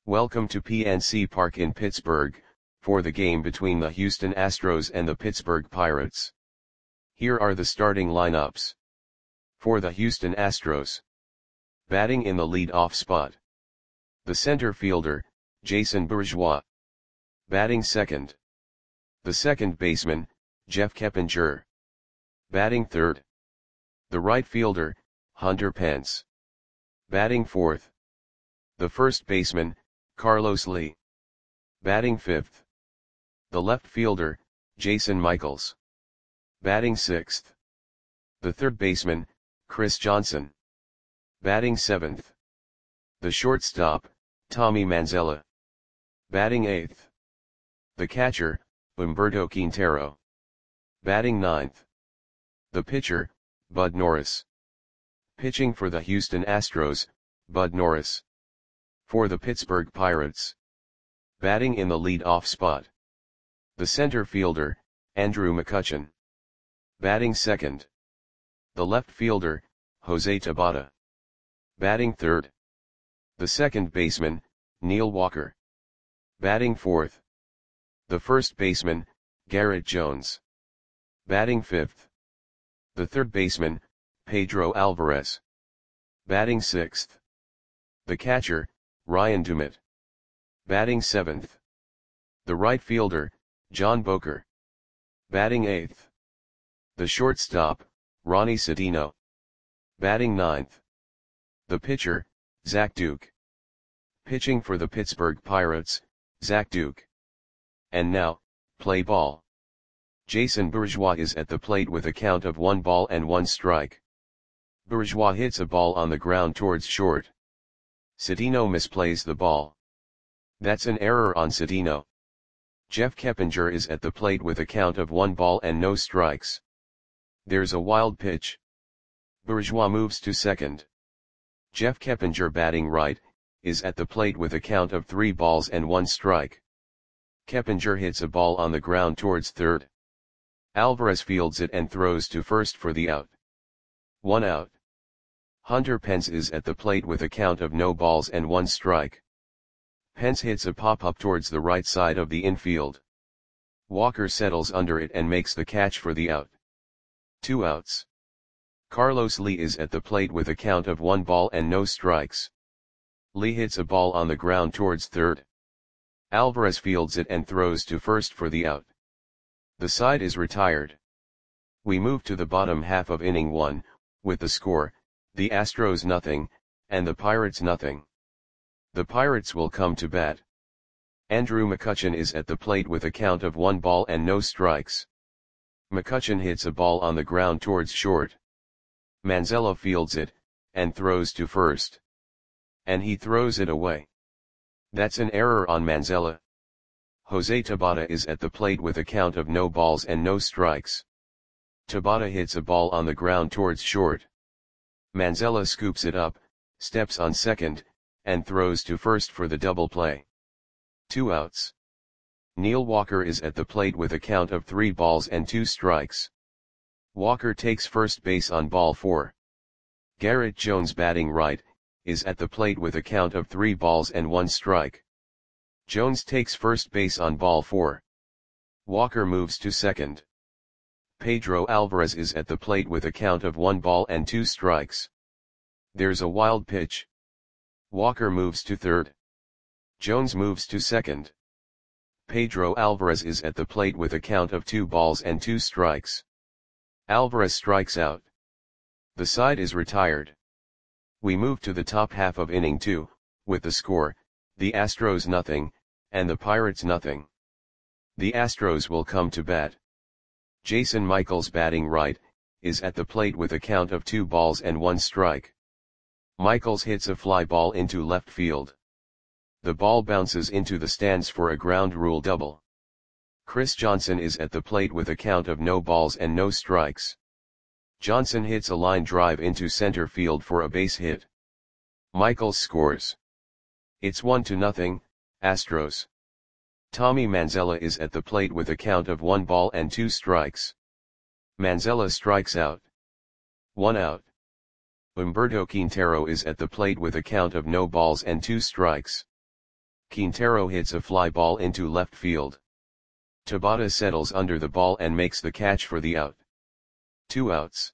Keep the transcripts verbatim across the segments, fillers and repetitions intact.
Welcome to P N C Park in Pittsburgh, for the game between the Houston Astros and the Pittsburgh Pirates. Here are the starting lineups. For the Houston Astros. Batting in the lead-off spot. The center fielder, Jason Bourgeois. Batting second. The second baseman, Jeff Keppinger. Batting third. The right fielder, Hunter Pence. Batting fourth. The first baseman, Carlos Lee. Batting fifth. The left fielder, Jason Michaels. Batting sixth. The third baseman, Chris Johnson. Batting seventh. The shortstop, Tommy Manzella. Batting eighth. The catcher, Humberto Quintero. Batting ninth. The pitcher, Bud Norris. Pitching for the Houston Astros, Bud Norris. For the Pittsburgh Pirates. Batting in the lead-off spot. The center fielder, Andrew McCutchen. Batting second. The left fielder, Jose Tabata. Batting third. The second baseman, Neil Walker. Batting fourth. The first baseman, Garrett Jones. Batting fifth. The third baseman, Pedro Alvarez. Batting sixth. The catcher, Ryan Dumit. Batting seventh. The right fielder, John Boker. Batting eighth. The shortstop, Ronnie Sedino. Batting ninth. The pitcher, Zach Duke. Pitching for the Pittsburgh Pirates, Zach Duke. And now, play ball. Jason Bourgeois is at the plate with a count of one ball and one strike. Bourgeois hits a ball on the ground towards short. Sedino misplays the ball. That's an error on Sedino. Jeff Keppinger is at the plate with a count of one ball and no strikes. There's a wild pitch. Bourgeois moves to second. Jeff Keppinger, batting right, is at the plate with a count of three balls and one strike. Keppinger hits a ball on the ground towards third. Alvarez fields it and throws to first for the out. One out. Hunter Pence is at the plate with a count of no balls and one strike. Pence hits a pop-up towards the right side of the infield. Walker settles under it and makes the catch for the out. Two outs. Carlos Lee is at the plate with a count of one ball and no strikes. Lee hits a ball on the ground towards third. Alvarez fields it and throws to first for the out. The side is retired. We move to the bottom half of inning one, with the score, the Astros nothing, and the Pirates nothing. The Pirates will come to bat. Andrew McCutchen is at the plate with a count of one ball and no strikes. McCutchen hits a ball on the ground towards short. Manzella fields it, and throws to first. And he throws it away. That's an error on Manzella. Jose Tabata is at the plate with a count of no balls and no strikes. Tabata hits a ball on the ground towards short. Manzella scoops it up, steps on second, and throws to first for the double play. Two outs. Neil Walker is at the plate with a count of three balls and two strikes. Walker takes first base on ball four. Garrett Jones, batting right, is at the plate with a count of three balls and one strike. Jones takes first base on ball four. Walker moves to second. Pedro Alvarez is at the plate with a count of one ball and two strikes. There's a wild pitch. Walker moves to third. Jones moves to second. Pedro Alvarez is at the plate with a count of two balls and two strikes. Alvarez strikes out. The side is retired. We move to the top half of inning two, with the score, the Astros nothing, and the Pirates nothing. The Astros will come to bat. Jason Michaels, batting right, is at the plate with a count of two balls and one strike. Michaels hits a fly ball into left field. The ball bounces into the stands for a ground rule double. Chris Johnson is at the plate with a count of no balls and no strikes. Johnson hits a line drive into center field for a base hit. Michaels scores. It's one to nothing, Astros. Tommy Manzella is at the plate with a count of one ball and two strikes. Manzella strikes out. One out. Humberto Quintero is at the plate with a count of no balls and two strikes. Quintero hits a fly ball into left field. Tabata settles under the ball and makes the catch for the out. Two outs.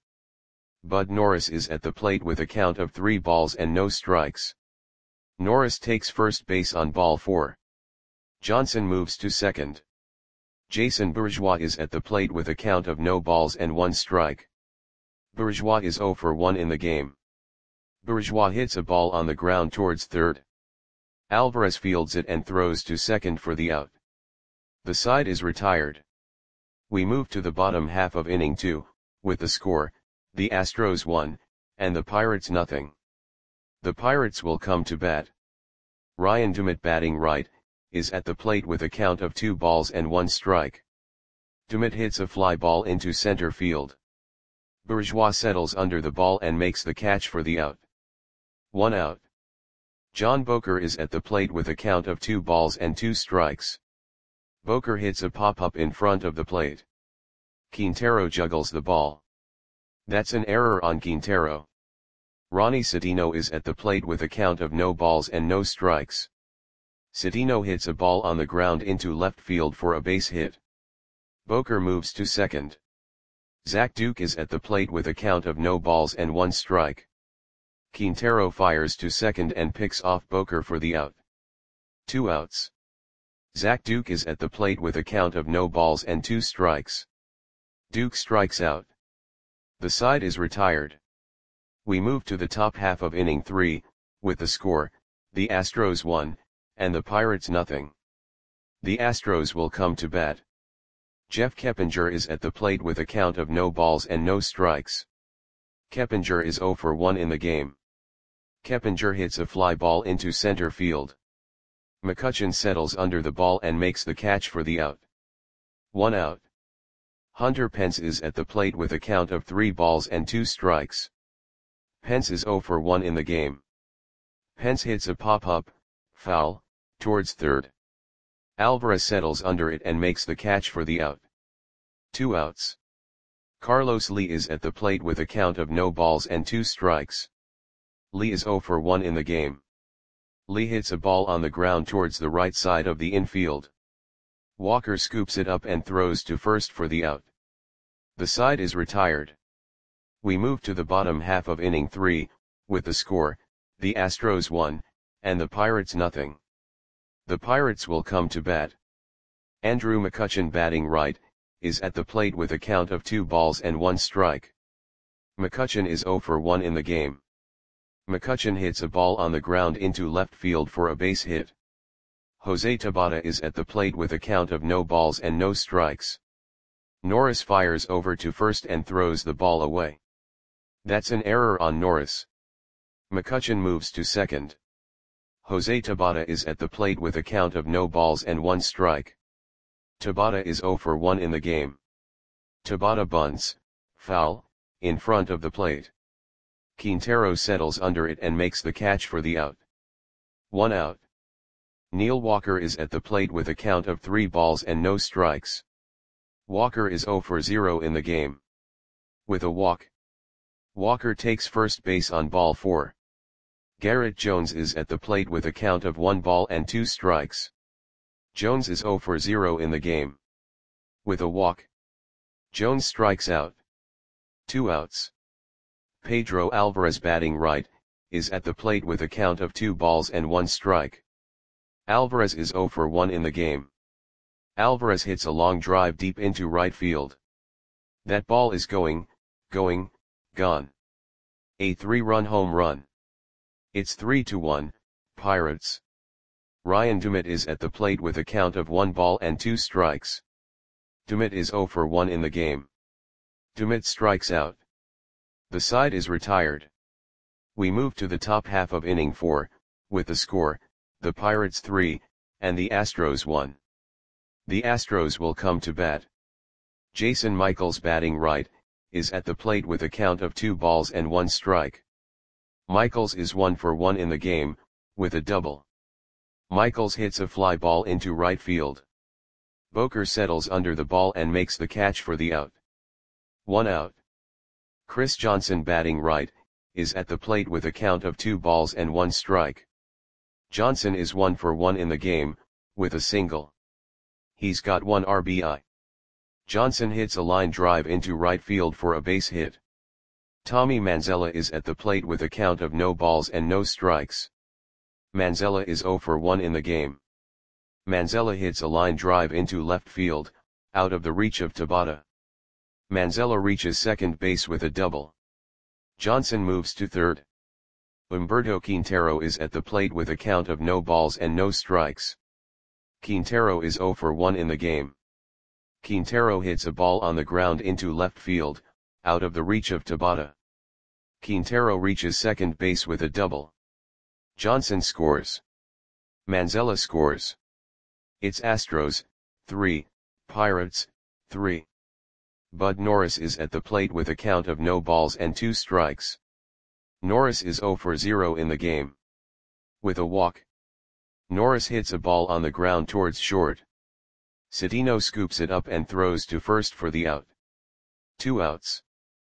Bud Norris is at the plate with a count of three balls and no strikes. Norris takes first base on ball four. Johnson moves to second. Jason Bourgeois is at the plate with a count of no balls and one strike. Bourgeois is zero for one in the game. Bourgeois hits a ball on the ground towards third. Alvarez fields it and throws to second for the out. The side is retired. We move to the bottom half of inning two, with the score, the Astros one, and the Pirates nothing. The Pirates will come to bat. Ryan Dumit, batting right, is at the plate with a count of two balls and one strike. Dumit hits a fly ball into center field. Bourgeois settles under the ball and makes the catch for the out. One out. John Boker is at the plate with a count of two balls and two strikes. Boker hits a pop-up in front of the plate. Quintero juggles the ball. That's an error on Quintero. Ronnie Citino is at the plate with a count of no balls and no strikes. Citino hits a ball on the ground into left field for a base hit. Boker moves to second. Zach Duke is at the plate with a count of no balls and one strike. Quintero fires to second and picks off Boker for the out. Two outs. Zach Duke is at the plate with a count of no balls and two strikes. Duke strikes out. The side is retired. We move to the top half of inning three, with the score, the Astros one, and the Pirates nothing. The Astros will come to bat. Jeff Keppinger is at the plate with a count of no balls and no strikes. Keppinger is zero for one in the game. Keppinger hits a fly ball into center field. McCutchen settles under the ball and makes the catch for the out. One out. Hunter Pence is at the plate with a count of three balls and two strikes. Pence is zero for one in the game. Pence hits a pop-up, foul, towards third. Alvarez settles under it and makes the catch for the out. Two outs. Carlos Lee is at the plate with a count of no balls and two strikes. Lee is zero for one in the game. Lee hits a ball on the ground towards the right side of the infield. Walker scoops it up and throws to first for the out. The side is retired. We move to the bottom half of inning three, with the score, the Astros one, and the Pirates nothing. The Pirates will come to bat. Andrew McCutchen, batting right, is at the plate with a count of two balls and one strike. McCutchen is zero for one in the game. McCutchen hits a ball on the ground into left field for a base hit. Jose Tabata is at the plate with a count of no balls and no strikes. Norris fires over to first and throws the ball away. That's an error on Norris. McCutchen moves to second. Jose Tabata is at the plate with a count of no balls and one strike. Tabata is zero for one in the game. Tabata bunts, foul, in front of the plate. Quintero settles under it and makes the catch for the out. One out. Neil Walker is at the plate with a count of three balls and no strikes. Walker is zero for zero in the game. With a walk. Walker takes first base on ball four. Garrett Jones is at the plate with a count of one ball and two strikes. Jones is zero for zero in the game. With a walk. Jones strikes out. Two outs. Pedro Alvarez, batting right, is at the plate with a count of two balls and one strike. Alvarez is zero for one in the game. Alvarez hits a long drive deep into right field. That ball is going, going, gone. A three-run home run. It's three to one, Pirates. Ryan Dumit is at the plate with a count of one ball and two strikes. Dumit is zero for one in the game. Dumit strikes out. The side is retired. We move to the top half of inning four, with the score, the Pirates three, and the Astros one. The Astros will come to bat. Jason Michaels, batting right, is at the plate with a count of two balls and one strike. Michaels is one for one in the game, with a double. Michaels hits a fly ball into right field. Boker settles under the ball and makes the catch for the out. One out. Chris Johnson, batting right, is at the plate with a count of two balls and one strike. Johnson is one for one in the game, with a single. He's got one R B I. Johnson hits a line drive into right field for a base hit. Tommy Manzella is at the plate with a count of no balls and no strikes. Manzella is zero for one in the game. Manzella hits a line drive into left field, out of the reach of Tabata. Manzella reaches second base with a double. Johnson moves to third. Humberto Quintero is at the plate with a count of no balls and no strikes. Quintero is zero for one in the game. Quintero hits a ball on the ground into left field, out of the reach of Tabata. Quintero reaches second base with a double. Johnson scores. Manzella scores. It's Astros, three, Pirates, three. Bud Norris is at the plate with a count of no balls and two strikes. Norris is zero for zero in the game. With a walk. Norris hits a ball on the ground towards short. Cedeno scoops it up and throws to first for the out. Two outs.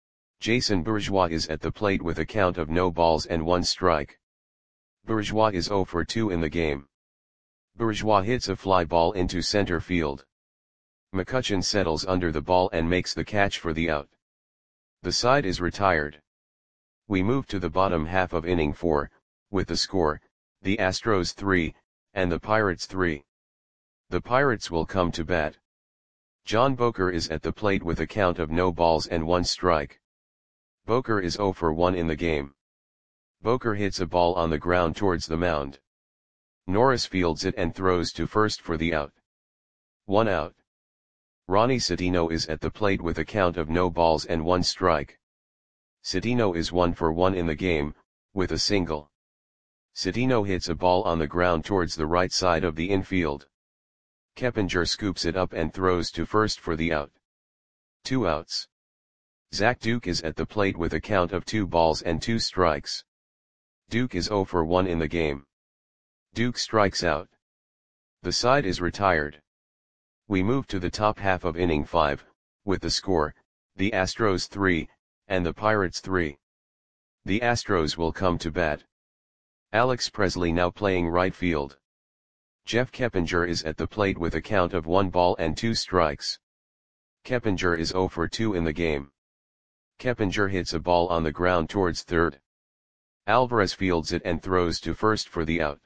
Jason Bourgeois is at the plate with a count of no balls and one strike. Bourgeois is zero for two in the game. Bourgeois hits a fly ball into center field. McCutchen settles under the ball and makes the catch for the out. The side is retired. We move to the bottom half of inning four, with the score, the Astros three, and the Pirates three. The Pirates will come to bat. John Boker is at the plate with a count of no balls and one strike. Boker is zero for one in the game. Boker hits a ball on the ground towards the mound. Norris fields it and throws to first for the out. One out. Ronnie Cedeno is at the plate with a count of no balls and one strike. Cedeno is one for one in the game, with a single. Cedeno hits a ball on the ground towards the right side of the infield. Keppinger scoops it up and throws to first for the out. Two outs. Zach Duke is at the plate with a count of two balls and two strikes. Duke is zero for one in the game. Duke strikes out. The side is retired. We move to the top half of inning five, with the score, the Astros three, and the Pirates three. The Astros will come to bat. Alex Presley now playing right field. Jeff Keppinger is at the plate with a count of one ball and two strikes. Keppinger is zero for two in the game. Keppinger hits a ball on the ground towards third. Alvarez fields it and throws to first for the out.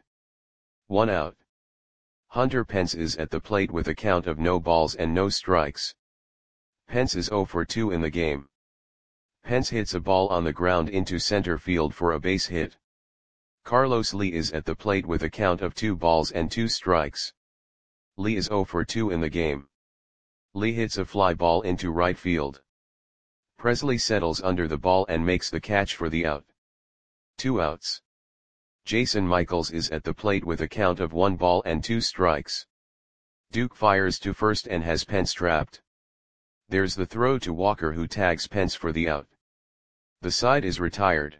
One out. Hunter Pence is at the plate with a count of no balls and no strikes. Pence is zero for two in the game. Pence hits a ball on the ground into center field for a base hit. Carlos Lee is at the plate with a count of two balls and two strikes. Lee is zero for two in the game. Lee hits a fly ball into right field. Presley settles under the ball and makes the catch for the out. Two outs. Jason Michaels is at the plate with a count of one ball and two strikes. Duke fires to first and has Pence trapped. There's the throw to Walker, who tags Pence for the out. The side is retired.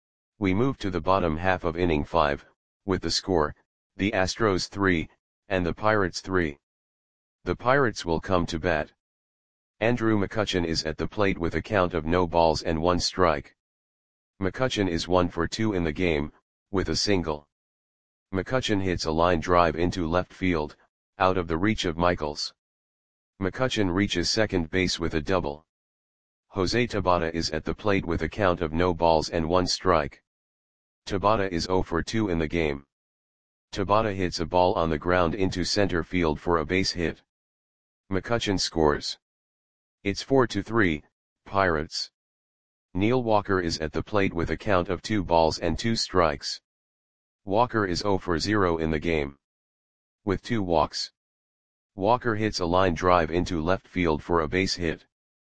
We move to the bottom half of inning five, with the score, the Astros three, and the Pirates three. The Pirates will come to bat. Andrew McCutchen is at the plate with a count of no balls and one strike. McCutchen is one for two in the game, with a single. McCutchen hits a line drive into left field, out of the reach of Michaels. McCutchen reaches second base with a double. Jose Tabata is at the plate with a count of no balls and one strike. Tabata is zero for two in the game. Tabata hits a ball on the ground into center field for a base hit. McCutchen scores. It's four to three, Pirates. Neil Walker is at the plate with a count of two balls and two strikes. Walker is zero for zero in the game. With two walks. Walker hits a line drive into left field for a base hit.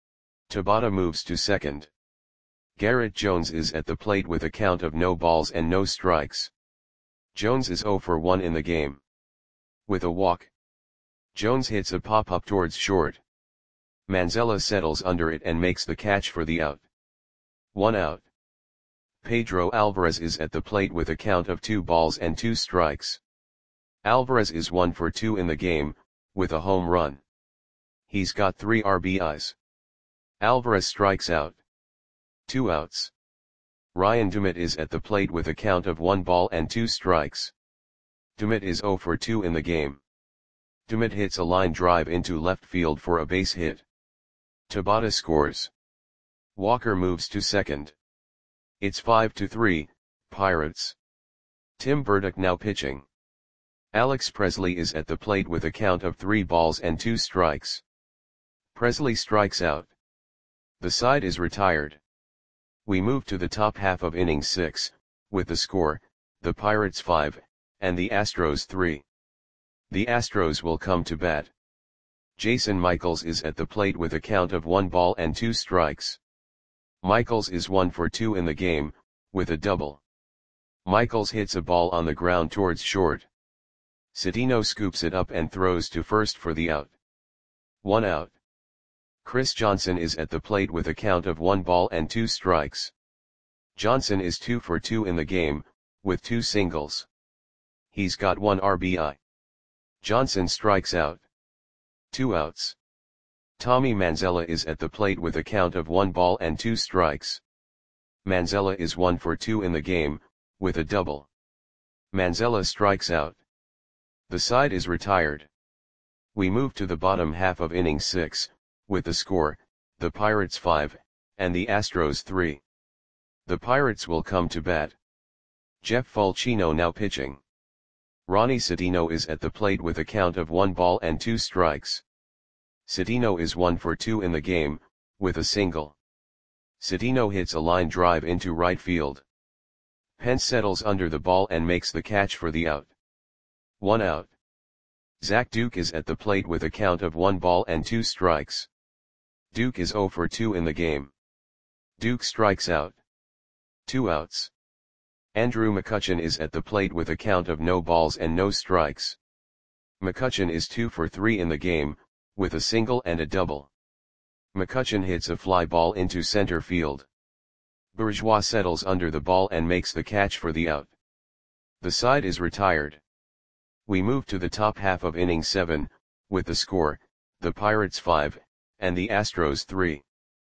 Tabata moves to second. Garrett Jones is at the plate with a count of no balls and no strikes. Jones is zero for one in the game. With a walk. Jones hits a pop-up towards short. Manzella settles under it and makes the catch for the out. One out. Pedro Alvarez is at the plate with a count of two balls and two strikes. Alvarez is one for two in the game, with a home run. He's got three R B Is. Alvarez strikes out. Two outs. Ryan Dumit is at the plate with a count of one ball and two strikes. Dumit is zero for two in the game. Dumit hits a line drive into left field for a base hit. Tabata scores. Walker moves to second. It's five to three, Pirates. Tim Burdick now pitching. Alex Presley is at the plate with a count of three balls and two strikes. Presley strikes out. The side is retired. We move to the top half of inning six, with the score, the Pirates five, and the Astros three. The Astros will come to bat. Jason Michaels is at the plate with a count of one ball and two strikes. Michaels is one for two in the game, with a double. Michaels hits a ball on the ground towards short. Cedeno scoops it up and throws to first for the out. One out. Chris Johnson is at the plate with a count of one ball and two strikes. Johnson is two for two in the game, with two singles. He's got one R B I. Johnson strikes out. Two outs. Tommy Manzella is at the plate with a count of one ball and two strikes. Manzella is one for two in the game, with a double. Manzella strikes out. The side is retired. We move to the bottom half of inning six, with the score, the Pirates five, and the Astros three. The Pirates will come to bat. Jeff Fulcino now pitching. Ronnie Cedeno is at the plate with a count of one ball and two strikes. Cedeno is one for two in the game, with a single. Cedeno hits a line drive into right field. Pence settles under the ball and makes the catch for the out. One out. Zach Duke is at the plate with a count of one ball and two strikes. Duke is zero for two in the game. Duke strikes out. Two outs. Andrew McCutchen is at the plate with a count of no balls and no strikes. McCutchen is two for three in the game, with a single and a double. McCutchen hits a fly ball into center field. Bourgeois settles under the ball and makes the catch for the out. The side is retired. We move to the top half of inning seven, with the score, the Pirates five, and the Astros three.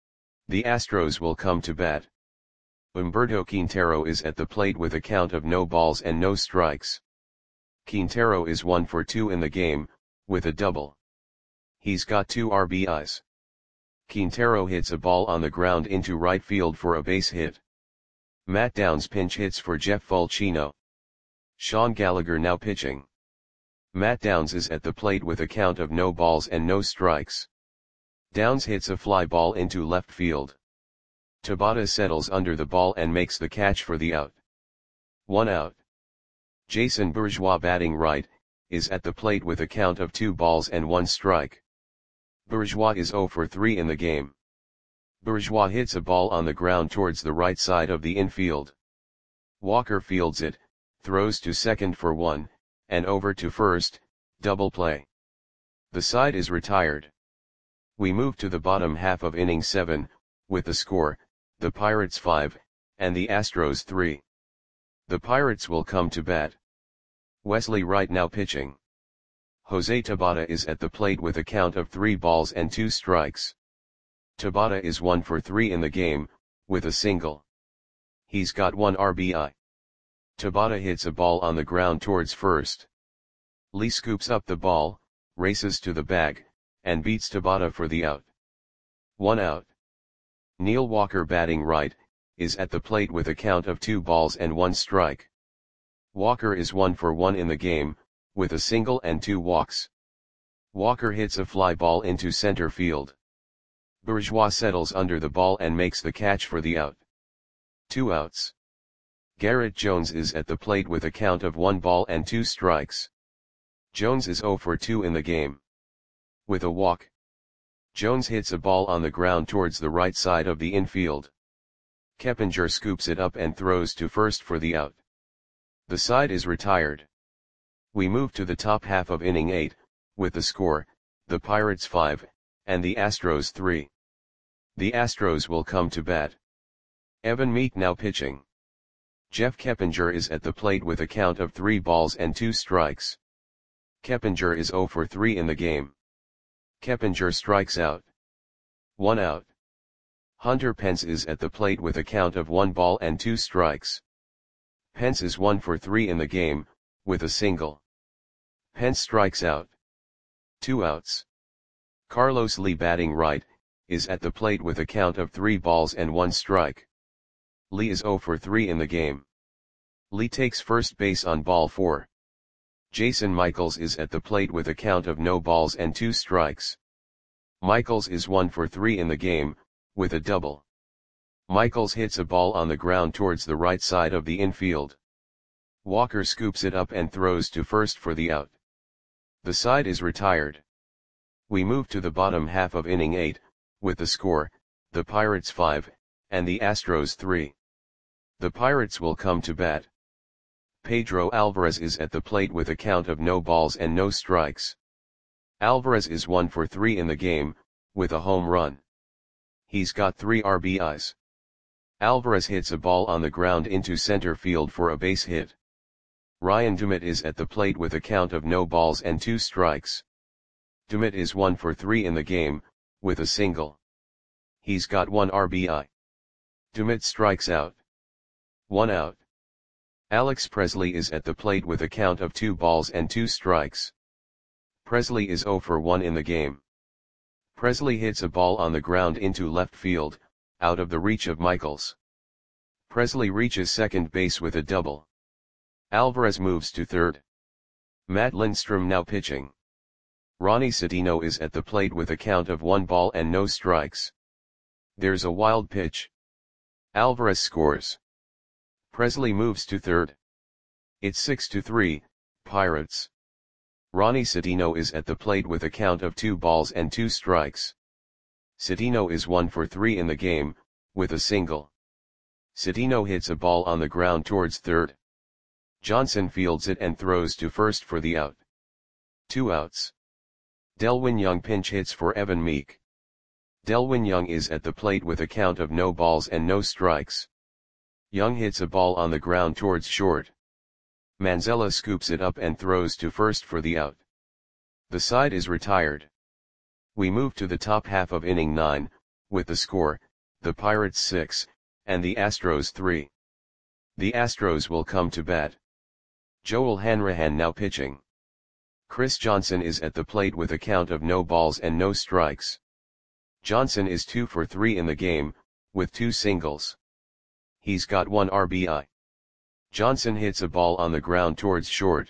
The Astros will come to bat. Humberto Quintero is at the plate with a count of no balls and no strikes. Quintero is one for two in the game, with a double. He's got two R B Is. Quintero hits a ball on the ground into right field for a base hit. Matt Downs pinch hits for Jeff Fulcino. Sean Gallagher now pitching. Matt Downs is at the plate with a count of no balls and no strikes. Downs hits a fly ball into left field. Tabata settles under the ball and makes the catch for the out. One out. Jason Bourgeois batting right, is at the plate with a count of two balls and one strike. Bourgeois is zero for three in the game. Bourgeois hits a ball on the ground towards the right side of the infield. Walker fields it, throws to second for one, and over to first, double play. The side is retired. We move to the bottom half of inning seven, with the score, the Pirates five, and the Astros three. The Pirates will come to bat. Wesley Wright now pitching. Jose Tabata is at the plate with a count of three balls and two strikes. Tabata is one for three in the game, with a single. He's got one R B I. Tabata hits a ball on the ground towards first. Lee scoops up the ball, races to the bag, and beats Tabata for the out. One out. Neil Walker batting right, is at the plate with a count of two balls and one strike. Walker is one for one in the game, with a single and two walks. Walker hits a fly ball into center field. Bourgeois settles under the ball and makes the catch for the out. Two outs. Garrett Jones is at the plate with a count of one ball and two strikes. Jones is zero for two in the game. With a walk. Jones hits a ball on the ground towards the right side of the infield. Keppinger scoops it up and throws to first for the out. The side is retired. We move to the top half of inning eight, with the score, the Pirates five, and the Astros three. The Astros will come to bat. Evan Meek now pitching. Jeff Keppinger is at the plate with a count of three balls and two strikes. Keppinger is zero for three in the game. Keppinger strikes out. One out. Hunter Pence is at the plate with a count of one ball and two strikes. Pence is one for three in the game, with a single. Pence strikes out. Two outs. Carlos Lee batting right, is at the plate with a count of three balls and one strike. Lee is oh for three in the game. Lee takes first base on ball four. Jason Michaels is at the plate with a count of no balls and two strikes. Michaels is one for three in the game, with a double. Michaels hits a ball on the ground towards the right side of the infield. Walker scoops it up and throws to first for the out. The side is retired. We move to the bottom half of inning eight, with the score, the Pirates five, and the Astros three. The Pirates will come to bat. Pedro Alvarez is at the plate with a count of no balls and no strikes. Alvarez is one for three in the game, with a home run. He's got three R B Is. Alvarez hits a ball on the ground into center field for a base hit. Ryan Dumit is at the plate with a count of no balls and two strikes. Dumit is one for three in the game, with a single. He's got one R B I. Dumit strikes out. One out. Alex Presley is at the plate with a count of two balls and two strikes. Presley is oh for one in the game. Presley hits a ball on the ground into left field, out of the reach of Michaels. Presley reaches second base with a double. Alvarez moves to third. Matt Lindstrom now pitching. Ronnie Sedino is at the plate with a count of one ball and no strikes. There's a wild pitch. Alvarez scores. Presley moves to third. It's six to three, Pirates. Ronnie Sedino is at the plate with a count of two balls and two strikes. Sedino is one for three in the game, with a single. Sedino hits a ball on the ground towards third. Johnson fields it and throws to first for the out. Two outs. Delwin Young pinch hits for Evan Meek. Delwin Young is at the plate with a count of no balls and no strikes. Young hits a ball on the ground towards short. Manzella scoops it up and throws to first for the out. The side is retired. We move to the top half of inning nine, with the score, the Pirates six, and the Astros three. The Astros will come to bat. Joel Hanrahan now pitching. Chris Johnson is at the plate with a count of no balls and no strikes. Johnson is two for three in the game, with two singles. He's got one R B I. Johnson hits a ball on the ground towards short.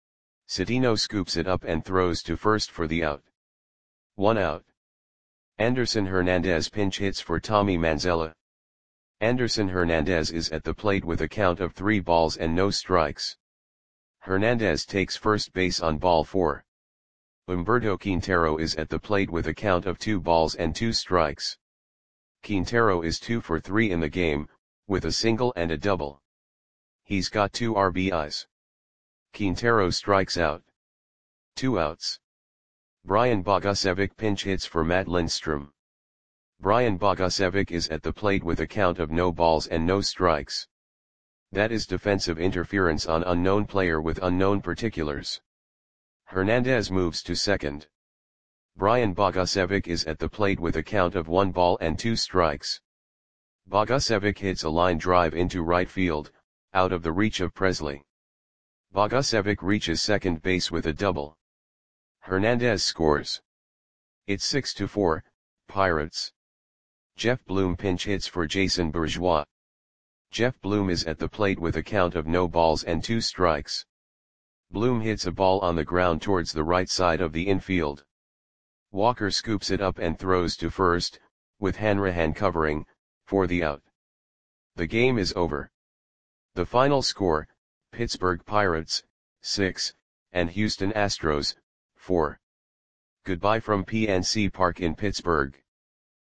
Sedino scoops it up and throws to first for the out. One out. Anderson Hernandez pinch hits for Tommy Manzella. Anderson Hernandez is at the plate with a count of three balls and no strikes. Hernandez takes first base on ball four. Humberto Quintero is at the plate with a count of two balls and two strikes. Quintero is two for three in the game, with a single and a double. He's got two R B Is. Quintero strikes out. Two outs. Brian Bogusevic pinch hits for Matt Lindstrom. Brian Bogusevic is at the plate with a count of no balls and no strikes. That is defensive interference on unknown player with unknown particulars. Hernandez moves to second. Brian Bogusevic is at the plate with a count of one ball and two strikes. Bogusevic hits a line drive into right field, out of the reach of Presley. Bogusevic reaches second base with a double. Hernandez scores. It's six to four, Pirates. Jeff Bloom pinch hits for Jason Bourgeois. Jeff Bloom is at the plate with a count of no balls and two strikes. Bloom hits a ball on the ground towards the right side of the infield. Walker scoops it up and throws to first, with Hanrahan covering, for the out. The game is over. The final score, Pittsburgh Pirates, six, and Houston Astros, four. Goodbye from P N C Park in Pittsburgh.